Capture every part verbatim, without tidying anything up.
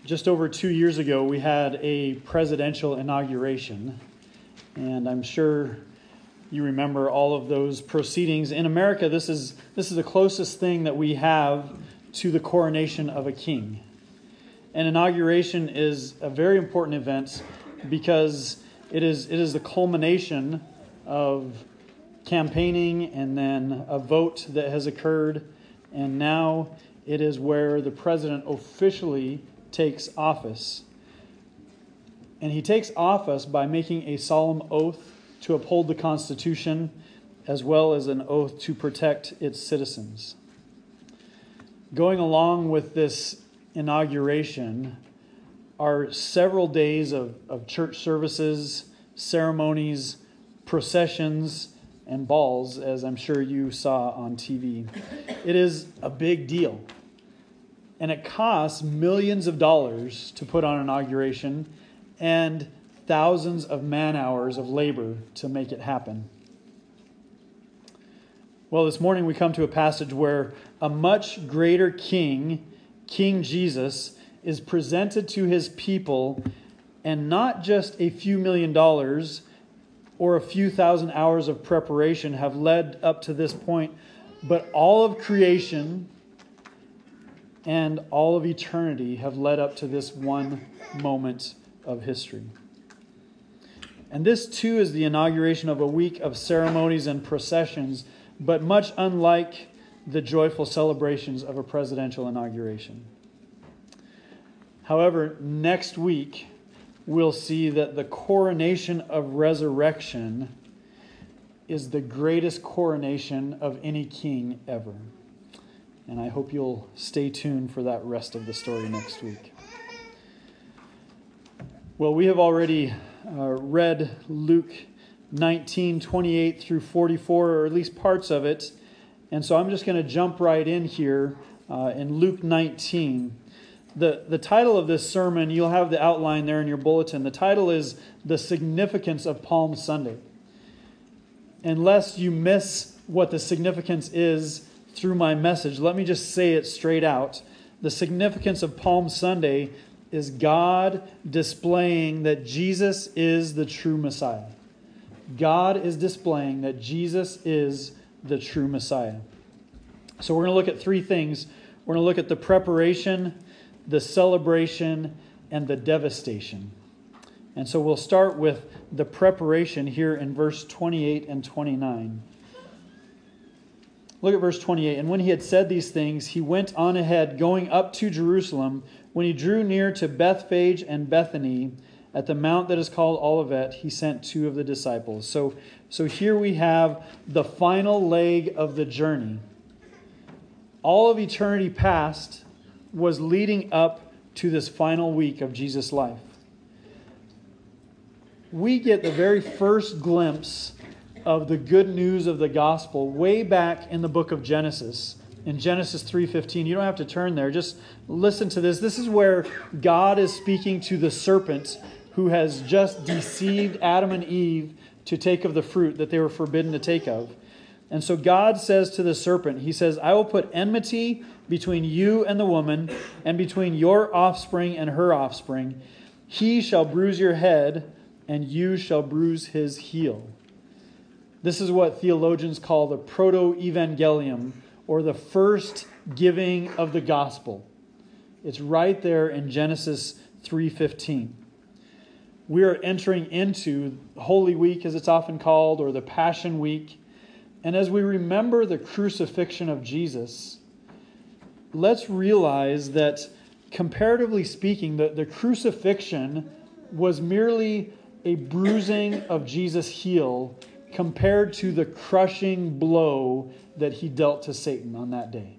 Just over two years ago, we had a presidential inauguration, and I'm sure you remember all of those proceedings. In America, this is this is the closest thing that we have to the coronation of a king. An inauguration is a very important event because it is it is the culmination of campaigning and then a vote that has occurred, and now it is where the president officially takes office. And he takes office by making a solemn oath to uphold the Constitution, as well as an oath to protect its citizens. Going along with this inauguration are several days of, of church services, ceremonies, processions, and balls, as I'm sure you saw on T V. It is a big deal. And it costs millions of dollars to put on an inauguration and thousands of man hours of labor to make it happen. Well, this morning we come to a passage where a much greater king, King Jesus, is presented to his people, and not just a few million dollars or a few thousand hours of preparation have led up to this point, but all of creation and all of eternity have led up to this one moment of history. And this too is the inauguration of a week of ceremonies and processions, but much unlike the joyful celebrations of a presidential inauguration. However, next week we'll see that the coronation of resurrection is the greatest coronation of any king ever. And I hope you'll stay tuned for that rest of the story next week. Well, we have already uh, read Luke nineteen, twenty-eight through forty-four, or at least parts of it. And so I'm just going to jump right in here uh, in Luke nineteen. The, the title of this sermon, you'll have the outline there in your bulletin. The title is The Significance of Palm Sunday. Unless you miss what the significance is through my message, let me just say it straight out. The significance of Palm Sunday is God displaying that Jesus is the true Messiah. God is displaying that Jesus is the true Messiah. So we're going to look at three things. We're going to look at the preparation, the celebration, and the devastation. And so we'll start with the preparation here in verse twenty-eight and twenty-nine. Look at verse twenty-eight. And when he had said these things, he went on ahead, going up to Jerusalem. When he drew near to Bethphage and Bethany, at the mount that is called Olivet, he sent two of the disciples. So, so here we have the final leg of the journey. All of eternity past was leading up to this final week of Jesus' life. We get the very first glimpse of the good news of the gospel way back in the book of Genesis. In Genesis three fifteen, you don't have to turn there. Just listen to this. This is where God is speaking to the serpent who has just deceived Adam and Eve to take of the fruit that they were forbidden to take of. And so God says to the serpent, he says, I will put enmity between you and the woman, and between your offspring and her offspring. He shall bruise your head, and you shall bruise his heel. This is what theologians call the proto-evangelium, or the first giving of the gospel. It's right there in Genesis three fifteen. We are entering into Holy Week, as it's often called, or the Passion Week. And as we remember the crucifixion of Jesus, let's realize that, comparatively speaking, the, the crucifixion was merely a bruising of Jesus' heel compared to the crushing blow that he dealt to Satan on that day.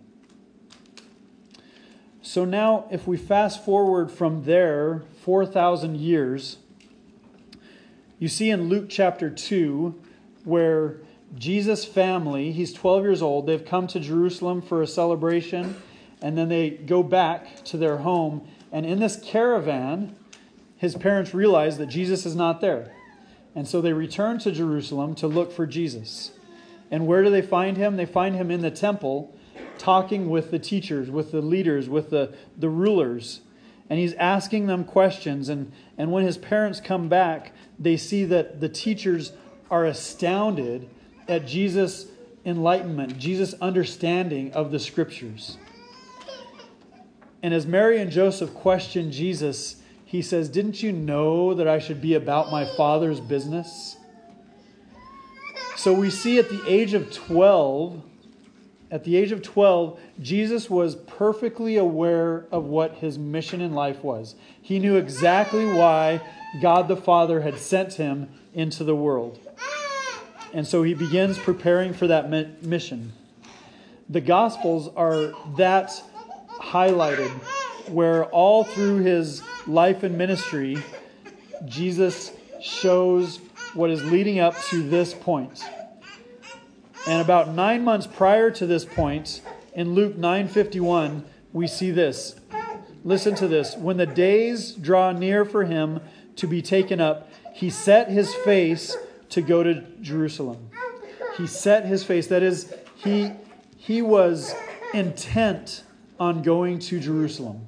So now, if we fast forward from there four thousand years, you see in Luke chapter two, where Jesus' family, he's twelve years old, they've come to Jerusalem for a celebration, and then they go back to their home, and in this caravan, his parents realize that Jesus is not there. And so they return to Jerusalem to look for Jesus. And where do they find him? They find him in the temple, talking with the teachers, with the leaders, with the, the rulers. And he's asking them questions. And, and when his parents come back, they see that the teachers are astounded at Jesus' enlightenment, Jesus' understanding of the Scriptures. And as Mary and Joseph question Jesus, he says, "Didn't you know that I should be about my Father's business?" So we see at the age of twelve, at the age of twelve, Jesus was perfectly aware of what his mission in life was. He knew exactly why God the Father had sent him into the world. And so he begins preparing for that mission. The Gospels are that highlighted, where all through his life and ministry, Jesus shows what is leading up to this point. And about nine months prior to this point, in Luke nine fifty-one, we see this. Listen to this. When the days draw near for him to be taken up, he set his face to go to Jerusalem. He set his face. That is, he, he was intent on going to Jerusalem.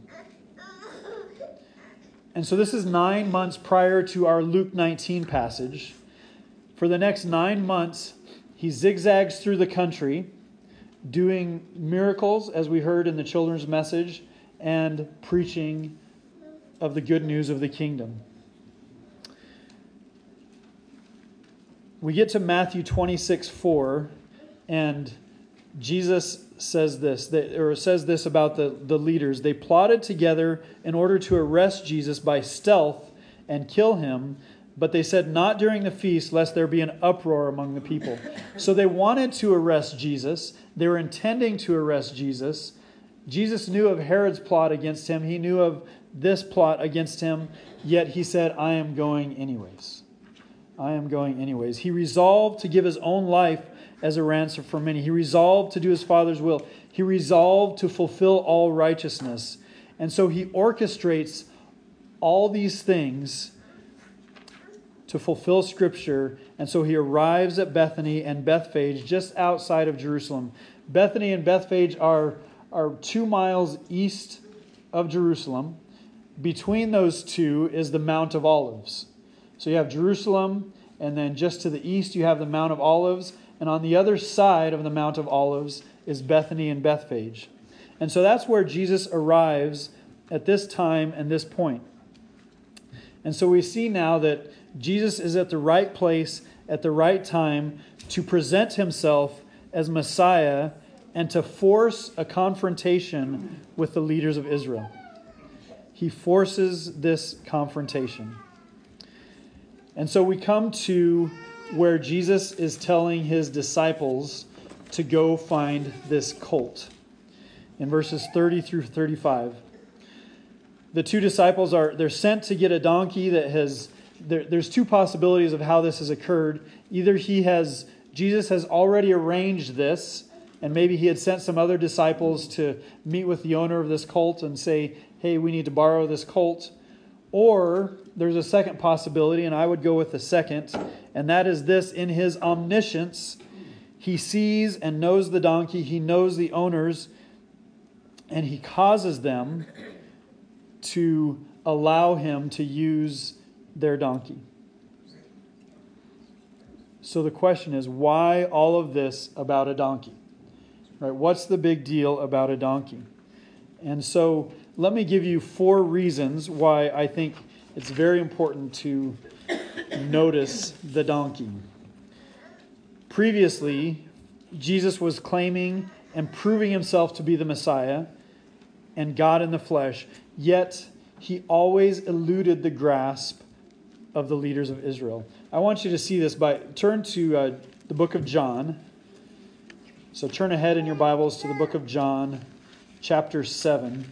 And so this is nine months prior to our Luke nineteen passage. For the next nine months, he zigzags through the country, doing miracles, as we heard in the children's message, and preaching of the good news of the kingdom. We get to Matthew twenty-six four, and Jesus says this, or says this about the, the leaders. They plotted together in order to arrest Jesus by stealth and kill him, but they said not during the feast, lest there be an uproar among the people. So they wanted to arrest Jesus. They were intending to arrest Jesus. Jesus knew of Herod's plot against him. He knew of this plot against him, yet he said, "I am going anyways. I am going anyways." He resolved to give his own life as a ransom for many. He resolved to do his Father's will. He resolved to fulfill all righteousness. And so he orchestrates all these things to fulfill Scripture. And so he arrives at Bethany and Bethphage, just outside of Jerusalem. Bethany and Bethphage are, are two miles east of Jerusalem. Between those two is the Mount of Olives. So you have Jerusalem, and then just to the east you have the Mount of Olives, and on the other side of the Mount of Olives is Bethany and Bethphage. And so that's where Jesus arrives at this time and this point. And so we see now that Jesus is at the right place at the right time to present himself as Messiah and to force a confrontation with the leaders of Israel. He forces this confrontation. And so we come to where Jesus is telling his disciples to go find this colt. In verses thirty through thirty-five. The two disciples are, they're sent to get a donkey that has, there, there's two possibilities of how this has occurred. Either he has, Jesus has already arranged this, and maybe he had sent some other disciples to meet with the owner of this colt and say, "Hey, we need to borrow this colt." Or there's a second possibility, and I would go with the second, and that is this: in his omniscience, he sees and knows the donkey, he knows the owners, and he causes them to allow him to use their donkey. So the question is, why all of this about a donkey? Right? What's the big deal about a donkey? And so let me give you four reasons why I think it's very important to notice the donkey. Previously, Jesus was claiming and proving himself to be the Messiah and God in the flesh, yet he always eluded the grasp of the leaders of Israel. I want you to see this by turn to uh, the book of John. So turn ahead in your Bibles to the book of John, chapter seven.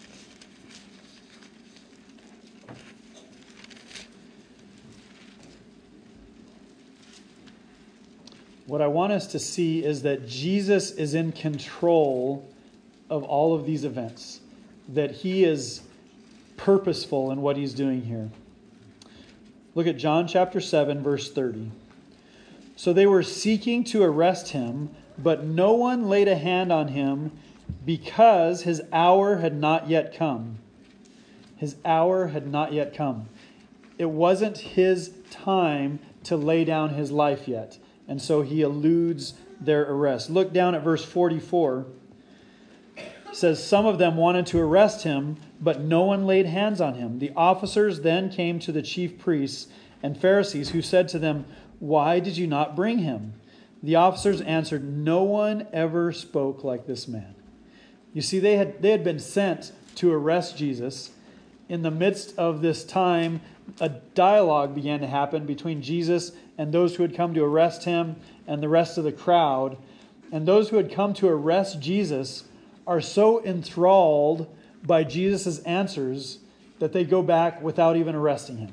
What I want us to see is that Jesus is in control of all of these events, that he is purposeful in what he's doing here. Look at John chapter seven, verse thirty. So they were seeking to arrest him, but no one laid a hand on him because his hour had not yet come. His hour had not yet come. It wasn't his time to lay down his life yet. And so he eludes their arrest. Look down at verse forty-four. It says, some of them wanted to arrest him, but no one laid hands on him. The officers then came to the chief priests and Pharisees, who said to them, why did you not bring him? The officers answered, no one ever spoke like this man. You see, they had, they had been sent to arrest Jesus. In the midst of this time, a dialogue began to happen between Jesus and those who had come to arrest him and the rest of the crowd. And those who had come to arrest Jesus are so enthralled by Jesus' answers that they go back without even arresting him.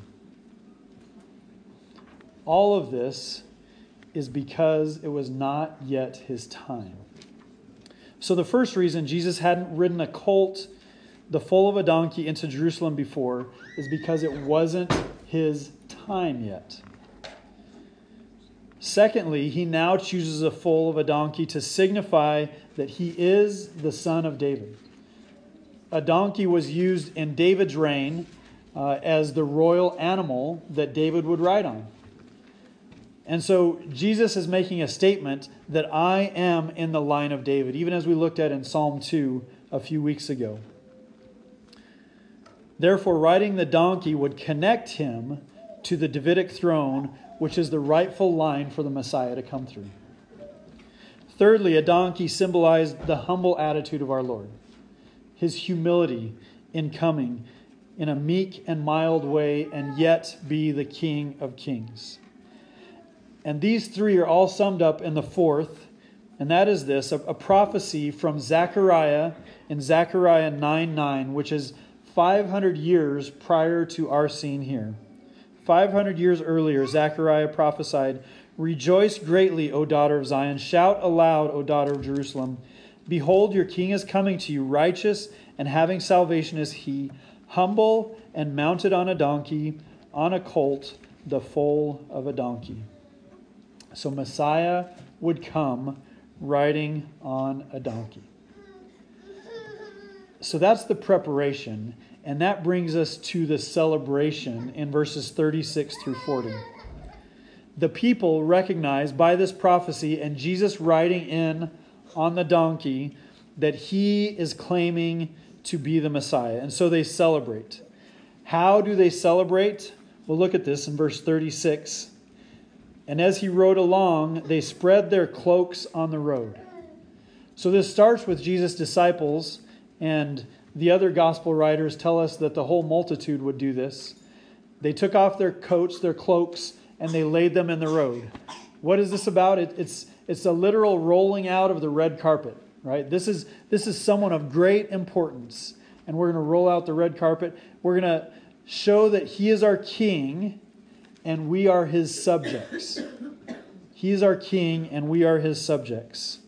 All of this is because it was not yet his time. So the first reason Jesus hadn't ridden a colt, the foal of a donkey, into Jerusalem before is because it wasn't his time yet. Secondly, he now chooses a foal of a donkey to signify that he is the son of David. A donkey was used in David's reign uh, as the royal animal that David would ride on. And so Jesus is making a statement that I am in the line of David, even as we looked at in Psalm two a few weeks ago. Therefore, riding the donkey would connect him to the Davidic throne, which is the rightful line for the Messiah to come through. Thirdly, a donkey symbolized the humble attitude of our Lord, his humility in coming in a meek and mild way and yet be the King of Kings. And these three are all summed up in the fourth, and that is this, a, a prophecy from Zechariah in Zechariah nine nine, which is five hundred years prior to our scene here. five hundred years earlier, Zechariah prophesied, rejoice greatly, O daughter of Zion. Shout aloud, O daughter of Jerusalem. Behold, your king is coming to you. Righteous and having salvation is he, humble and mounted on a donkey, on a colt, the foal of a donkey. So Messiah would come riding on a donkey. So that's the preparation, and that brings us to the celebration in verses thirty-six through forty. The people recognize by this prophecy and Jesus riding in on the donkey that he is claiming to be the Messiah, and so they celebrate. How do they celebrate? Well, look at this in verse thirty-six. And as he rode along, they spread their cloaks on the road. So this starts with Jesus' disciples, and the other gospel writers tell us that the whole multitude would do this. They took off their coats, their cloaks, and they laid them in the road. What is this about? It, it's it's a literal rolling out of the red carpet, right? This is this is someone of great importance, and we're going to roll out the red carpet. We're going to show that he is our king, and we are his subjects. He is our king, and we are his subjects.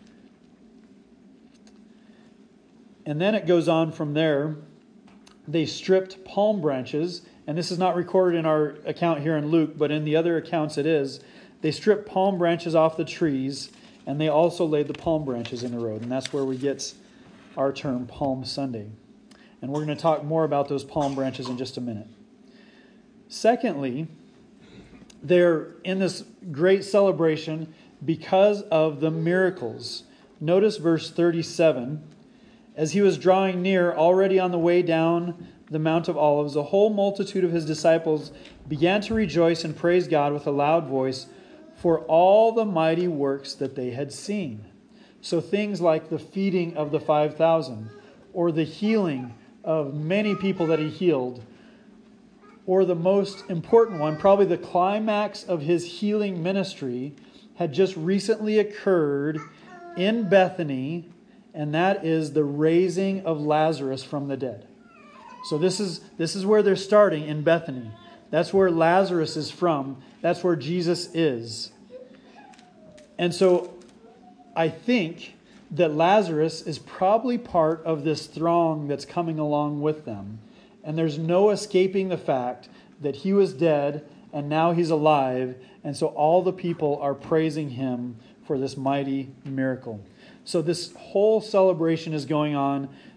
And then it goes on from there. They stripped palm branches, and this is not recorded in our account here in Luke, but in the other accounts it is. They stripped palm branches off the trees, and they also laid the palm branches in the road. And that's where we get our term Palm Sunday. And we're going to talk more about those palm branches in just a minute. Secondly, they're in this great celebration because of the miracles. Notice verse thirty-seven. As he was drawing near, already on the way down the Mount of Olives, the whole multitude of his disciples began to rejoice and praise God with a loud voice for all the mighty works that they had seen. So things like the feeding of the five thousand, or the healing of many people that he healed, or the most important one, probably the climax of his healing ministry, had just recently occurred in Bethany, and that is the raising of Lazarus from the dead. So this is this is where they're starting, in Bethany. That's where Lazarus is from. That's where Jesus is. And so I think that Lazarus is probably part of this throng that's coming along with them. And there's no escaping the fact that he was dead and now he's alive. And so all the people are praising him for this mighty miracle. So this whole celebration is going on.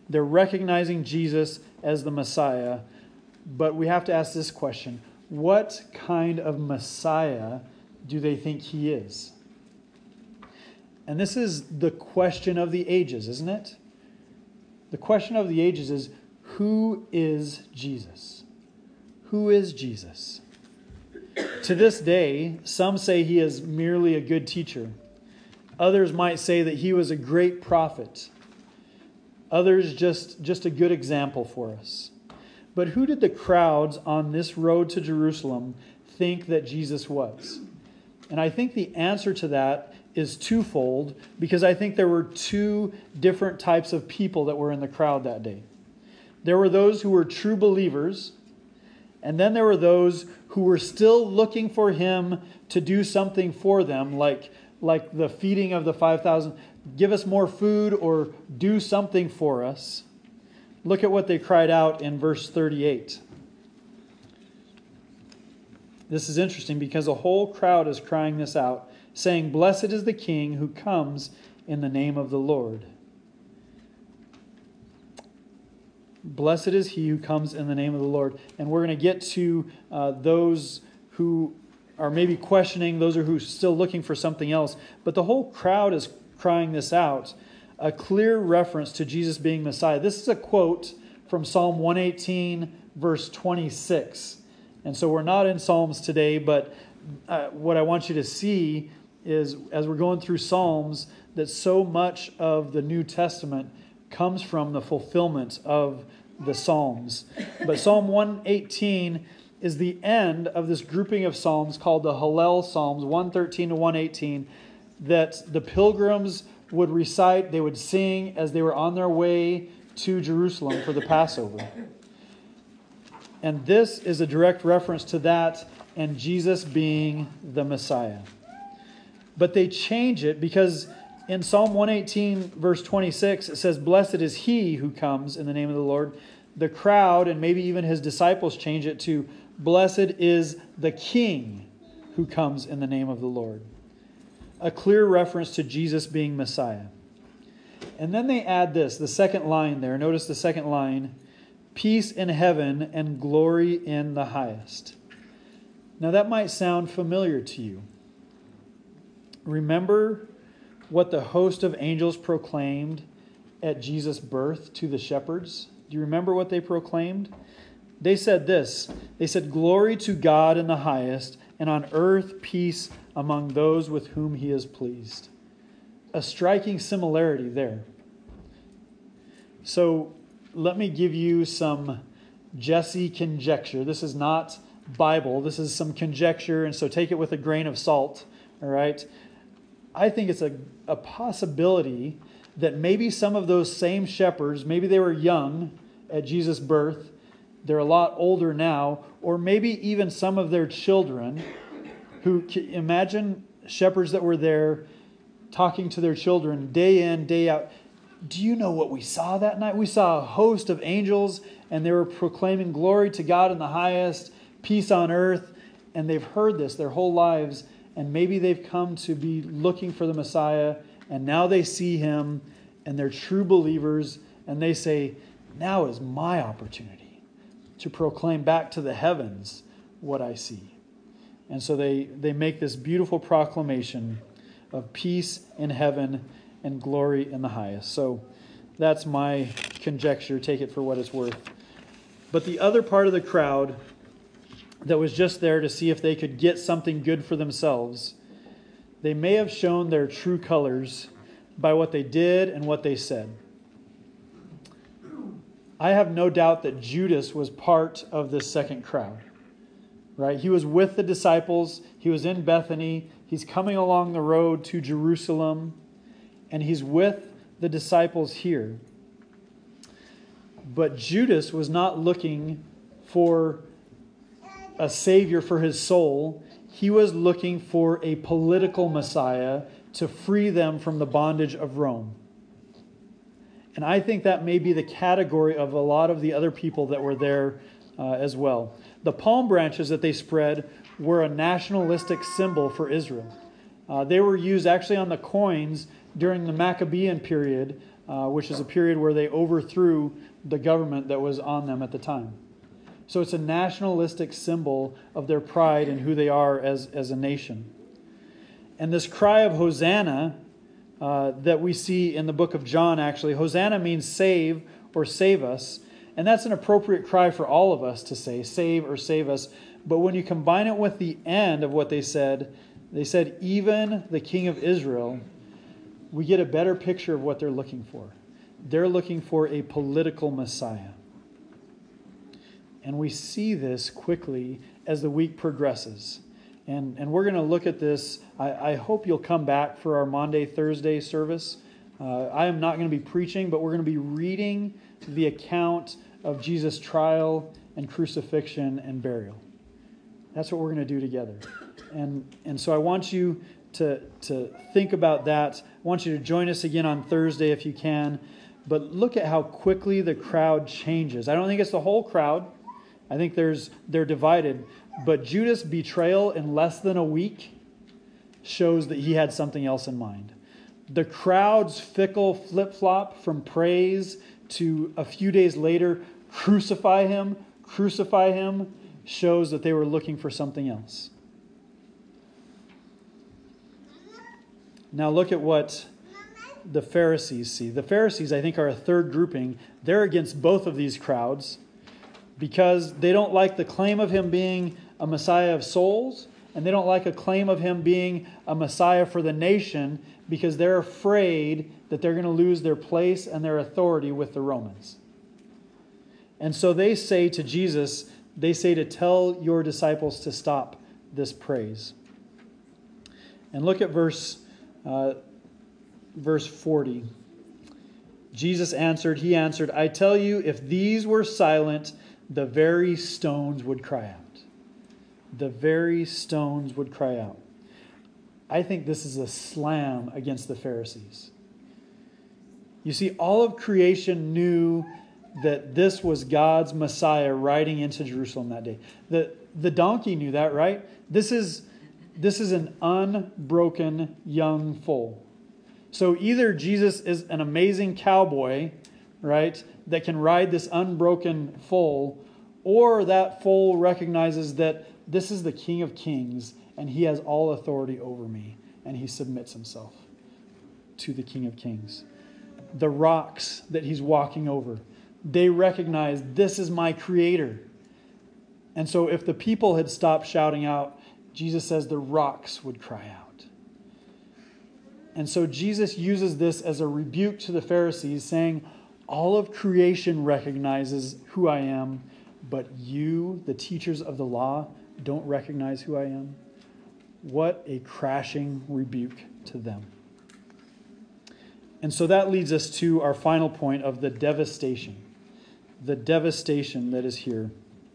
They're recognizing Jesus as the Messiah. But we have to ask this question. What kind of Messiah do they think he is? And this is the question of the ages, isn't it? The question of the ages is, who is Jesus? Who is Jesus? To this day, some say he is merely a good teacher. Others might say that he was a great prophet. Others just, just a good example for us. But who did the crowds on this road to Jerusalem think that Jesus was? And I think the answer to that is twofold, because I think there were two different types of people that were in the crowd that day. There were those who were true believers, and then there were those who were still looking for him to do something for them, like, like the feeding of the five thousand. Give us more food or do something for us. Look at what they cried out in verse thirty-eight. This is interesting because the whole crowd is crying this out, saying, "Blessed is the King who comes in the name of the Lord." Blessed is he who comes in the name of the Lord. And we're going to get to uh, those who are maybe questioning, those are who are still looking for something else. But the whole crowd is crying this out, a clear reference to Jesus being Messiah. This is a quote from Psalm one eighteen, verse twenty-six. And so we're not in Psalms today, but uh, what I want you to see is, as we're going through Psalms, that so much of the New Testament comes from the fulfillment of the Psalms. But Psalm one eighteen is the end of this grouping of Psalms called the Hallel Psalms, one thirteen to one eighteen, that the pilgrims would recite, they would sing as they were on their way to Jerusalem for the Passover. And this is a direct reference to that and Jesus being the Messiah. But they change it because in Psalm one eighteen, verse twenty-six, it says, "Blessed is he who comes in the name of the Lord." The crowd, and maybe even his disciples, change it to, "Blessed is the King who comes in the name of the Lord." A clear reference to Jesus being Messiah. And then they add this, the second line there. Notice the second line, "Peace in heaven and glory in the highest." Now that might sound familiar to you. Remember what the host of angels proclaimed at Jesus' birth to the shepherds? Do you remember what they proclaimed? They said this. They said, "Glory to God in the highest, and on earth peace among those with whom he is pleased." A striking similarity there. So let me give you some Jesse conjecture. This is not Bible. This is some conjecture, and so take it with a grain of salt. All right? I think it's a, a possibility that maybe some of those same shepherds, maybe they were young at Jesus' birth, they're a lot older now, or maybe even some of their children who, imagine shepherds that were there talking to their children day in, day out. "Do you know what we saw that night? We saw a host of angels, and they were proclaiming glory to God in the highest, peace on earth." And they've heard this their whole lives, and maybe they've come to be looking for the Messiah, and now they see him, and they're true believers, and they say, "Now is my opportunity to proclaim back to the heavens what I see." And so they, they make this beautiful proclamation of peace in heaven and glory in the highest. So that's my conjecture. Take it for what it's worth. But the other part of the crowd that was just there to see if they could get something good for themselves, they may have shown their true colors by what they did and what they said. I have no doubt that Judas was part of this second crowd. Right? He was with the disciples. He was in Bethany. He's coming along the road to Jerusalem, and he's with the disciples here. But Judas was not looking for a savior for his soul. He was looking for a political Messiah to free them from the bondage of Rome. And I think that may be the category of a lot of the other people that were there uh, as well. The palm branches that they spread were a nationalistic symbol for Israel. Uh, they were used actually on the coins during the Maccabean period uh, which is a period where they overthrew the government that was on them at the time. So it's a nationalistic symbol of their pride and who they are as, as a nation. And this cry of Hosanna uh, that we see in the book of John, actually, Hosanna means save or save us. And that's an appropriate cry for all of us to say, save or save us. But when you combine it with the end of what they said, they said, even the King of Israel, we get a better picture of what they're looking for. They're looking for a political Messiah. And we see this quickly as the week progresses. And, and we're going to look at this. I, I hope you'll come back for our Maundy, Thursday service. Uh, I am not going to be preaching, but we're going to be reading the account of Jesus' trial and crucifixion and burial. That's what we're going to do together. And, and so I want you to, to think about that. I want you to join us again on Thursday if you can. But look at how quickly the crowd changes. I don't think it's the whole crowd. I think there's they're divided. But Judas' betrayal in less than a week shows that he had something else in mind. The crowd's fickle flip-flop from praise to a few days later, crucify him, crucify him, shows that they were looking for something else. Now look at what the Pharisees see. The Pharisees, I think, are a third grouping. They're against both of these crowds because they don't like the claim of him being a Messiah of souls, and they don't like a claim of him being a Messiah for the nation because they're afraid that they're going to lose their place and their authority with the Romans. And so they say to Jesus, they say to tell your disciples to stop this praise. And look at verse uh, verse forty. Jesus answered, he answered, I tell you, if these were silent, the very stones would cry out. The very stones would cry out. I think this is a slam against the Pharisees. You see, all of creation knew that this was God's Messiah riding into Jerusalem that day. The, the donkey knew that, right? This is, this is an unbroken young foal. So either Jesus is an amazing cowboy, right, that can ride this unbroken foal, or that foal recognizes that this is the King of Kings and he has all authority over me, and he submits himself to the King of Kings. The rocks that he's walking over, they recognize this is my creator. And so if the people had stopped shouting out, Jesus says the rocks would cry out. And so Jesus uses this as a rebuke to the Pharisees, saying, all of creation recognizes who I am, but you, the teachers of the law, don't recognize who I am. What a crashing rebuke to them. And so that leads us to our final point of the devastation. The devastation that is here.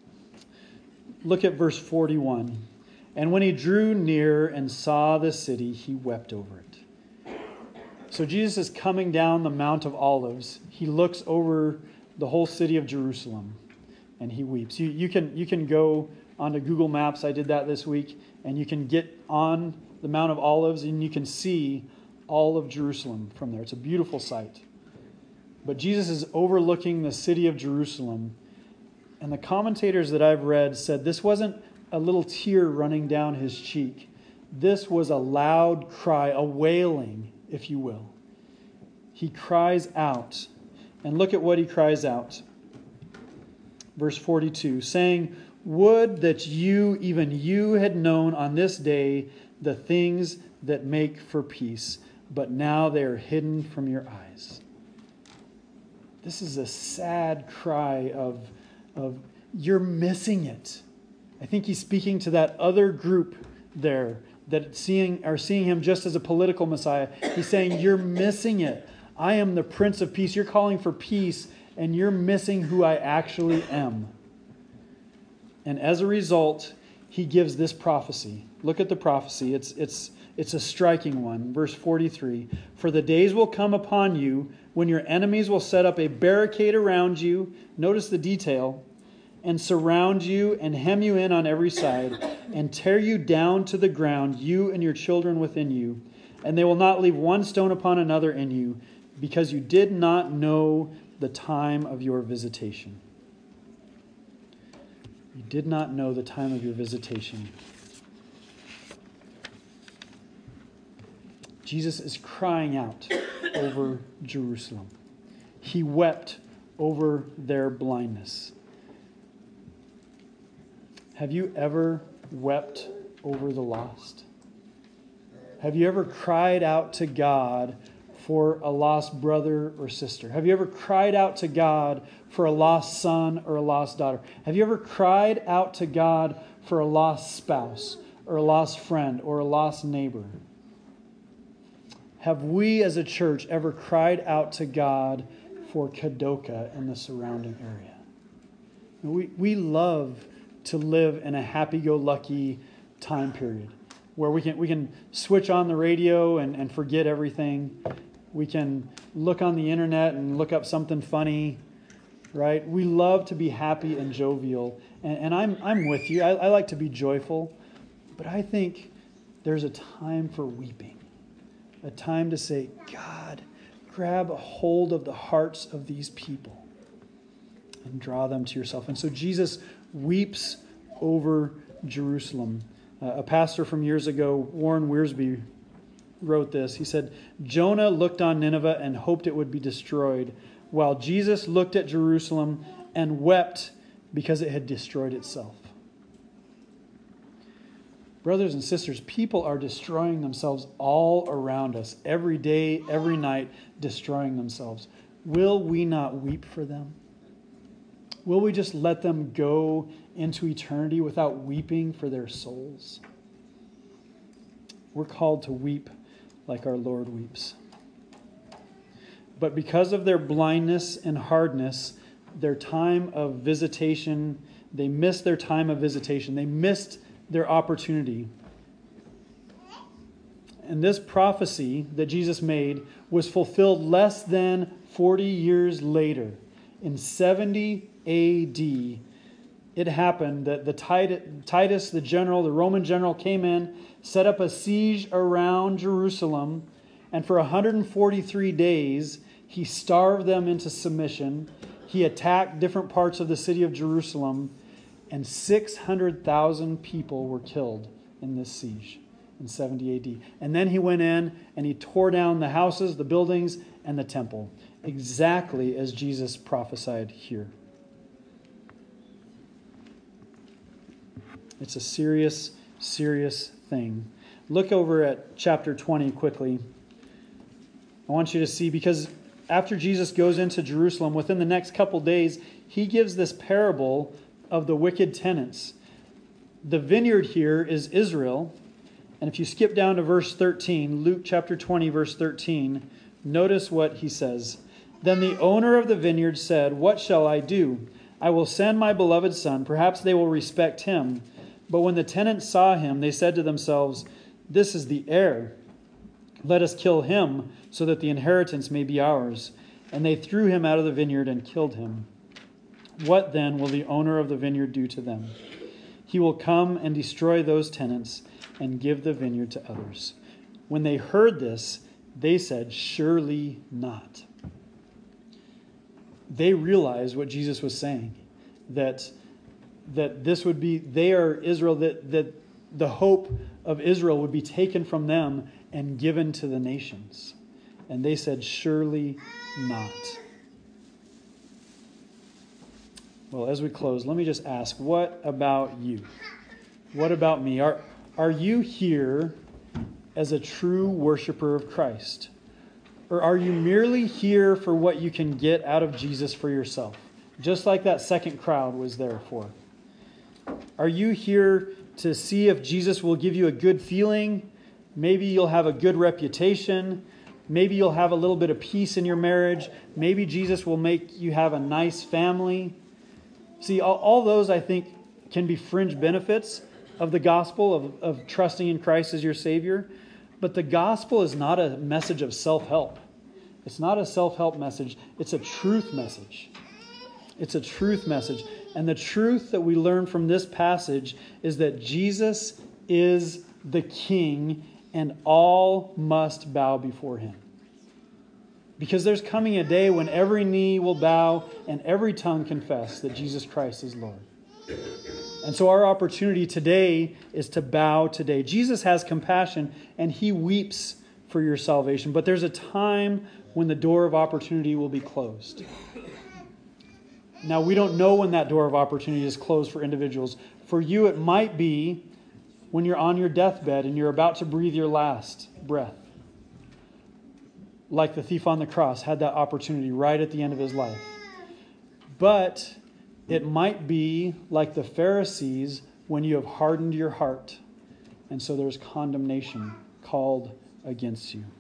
Look at verse forty-one. And when he drew near and saw the city, he wept over it. So Jesus is coming down the Mount of Olives. He looks over the whole city of Jerusalem and he weeps. You, you can, you can go onto Google Maps. I did that this week. And you can get on the Mount of Olives and you can see all of Jerusalem from there. It's a beautiful sight. But Jesus is overlooking the city of Jerusalem. And the commentators that I've read said this wasn't a little tear running down his cheek. This was a loud cry, a wailing, if you will. He cries out. And look at what he cries out. Verse forty-two, saying, would that you, even you, had known on this day the things that make for peace, but now they are hidden from your eyes. This is a sad cry of, of you're missing it. I think he's speaking to that other group there that seeing are seeing him just as a political Messiah. He's saying, you're missing it. I am the Prince of Peace. You're calling for peace, and you're missing who I actually am. And as a result, he gives this prophecy. Look at the prophecy. It's, it's, it's a striking one. Verse forty-three. For the days will come upon you when your enemies will set up a barricade around you. Notice the detail. And surround you and hem you in on every side and tear you down to the ground, you and your children within you. And they will not leave one stone upon another in you. because you did not know the time of your visitation. You did not know the time of your visitation. Jesus is crying out over Jerusalem. He wept over their blindness. Have you ever wept over the lost? Have you ever cried out to God for a lost brother or sister? Have you ever cried out to God for a lost son or a lost daughter? Have you ever cried out to God for a lost spouse or a lost friend or a lost neighbor? Have we as a church ever cried out to God for Kadoka and the surrounding area? We, we love to live in a happy-go-lucky time period where we can we can switch on the radio and, and forget everything. We can look on the internet and look up something funny, right? We love to be happy and jovial. And, and I'm I'm with you. I, I like to be joyful. But I think there's a time for weeping. A time to say, God, grab a hold of the hearts of these people and draw them to yourself. And so Jesus weeps over Jerusalem. Uh, a pastor from years ago, Warren Wiersbe, wrote this. He said, Jonah looked on Nineveh and hoped it would be destroyed, while Jesus looked at Jerusalem and wept because it had destroyed itself. Brothers and sisters, people are destroying themselves all around us, every day, every night, destroying themselves. Will we not weep for them? Will we just let them go into eternity without weeping for their souls? We're called to weep like our Lord weeps. But because of their blindness and hardness, their time of visitation, they missed their time of visitation. They missed their opportunity. And this prophecy that Jesus made was fulfilled less than forty years later. In seventy A D, it happened that the Titus, the general, the Roman general, came in, set up a siege around Jerusalem, and for one hundred forty-three days, he starved them into submission. He attacked different parts of the city of Jerusalem, and six hundred thousand people were killed in this siege in seventy A D. And then he went in and he tore down the houses, the buildings, and the temple, exactly as Jesus prophesied here. It's a serious, serious thing. Look over at chapter twenty quickly. I want you to see, because after Jesus goes into Jerusalem, within the next couple days, he gives this parable of the wicked tenants. The vineyard here is Israel. And if you skip down to verse thirteen, Luke chapter twenty, verse thirteen, notice what he says. Then the owner of the vineyard said, "What shall I do? I will send my beloved son. Perhaps they will respect him." But when the tenants saw him, they said to themselves, "This is the heir. Let us kill him, so that the inheritance may be ours." And they threw him out of the vineyard and killed him. What then will the owner of the vineyard do to them? He will come and destroy those tenants and give the vineyard to others. When they heard this, they said, "Surely not." They realized what Jesus was saying, that that this would be, they are Israel, that, that the hope of Israel would be taken from them and given to the nations. And they said, "Surely not." Well, as we close, let me just ask, what about you? What about me? Are, are you here as a true worshiper of Christ? Or are you merely here for what you can get out of Jesus for yourself? Just like that second crowd was there for. Are you here to see if Jesus will give you a good feeling? Maybe you'll have a good reputation. Maybe you'll have a little bit of peace in your marriage. Maybe Jesus will make you have a nice family. See, all, all those, I think, can be fringe benefits of the gospel, of, of trusting in Christ as your Savior. But the gospel is not a message of self-help. It's not a self-help message. It's a truth message. It's a truth message. And the truth that we learn from this passage is that Jesus is the King and all must bow before him. Because there's coming a day when every knee will bow and every tongue confess that Jesus Christ is Lord. And so our opportunity today is to bow today. Jesus has compassion and he weeps for your salvation. But there's a time when the door of opportunity will be closed. Now, we don't know when that door of opportunity is closed for individuals. For you, it might be when you're on your deathbed and you're about to breathe your last breath. Like the thief on the cross had that opportunity right at the end of his life. But it might be like the Pharisees when you have hardened your heart. And so there's condemnation called against you.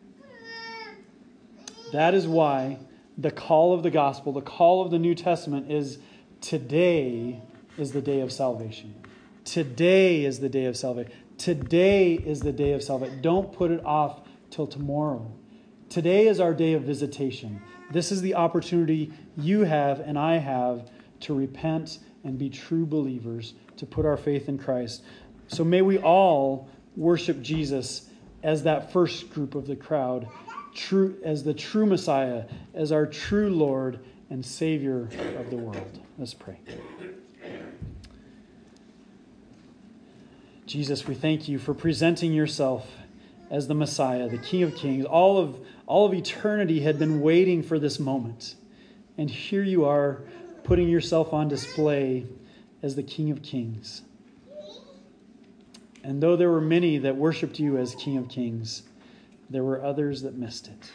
That is why the call of the gospel, the call of the New Testament is today is the day of salvation. Today is the day of salvation. Today is the day of salvation. Don't put it off till tomorrow. Today is our day of visitation. This is the opportunity you have and I have to repent and be true believers, to put our faith in Christ. So may we all worship Jesus as that first group of the crowd, true as the true Messiah, as our true Lord and Savior of the world. Let's pray. Jesus, we thank you for presenting yourself as the Messiah, the King of Kings. All of, all of eternity had been waiting for this moment. And here you are, putting yourself on display as the King of Kings. And though there were many that worshiped you as King of Kings, there were others that missed it.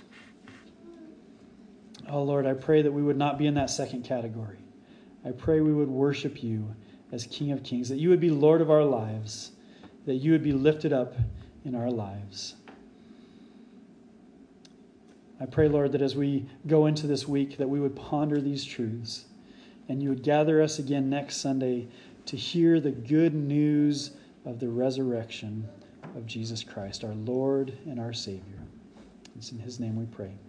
Oh Lord, I pray that we would not be in that second category. I pray we would worship you as King of Kings, that you would be Lord of our lives, that you would be lifted up in our lives. I pray, Lord, that as we go into this week, that we would ponder these truths, and you would gather us again next Sunday to hear the good news of the resurrection of Jesus Christ, our Lord and our Savior. It's in his name we pray.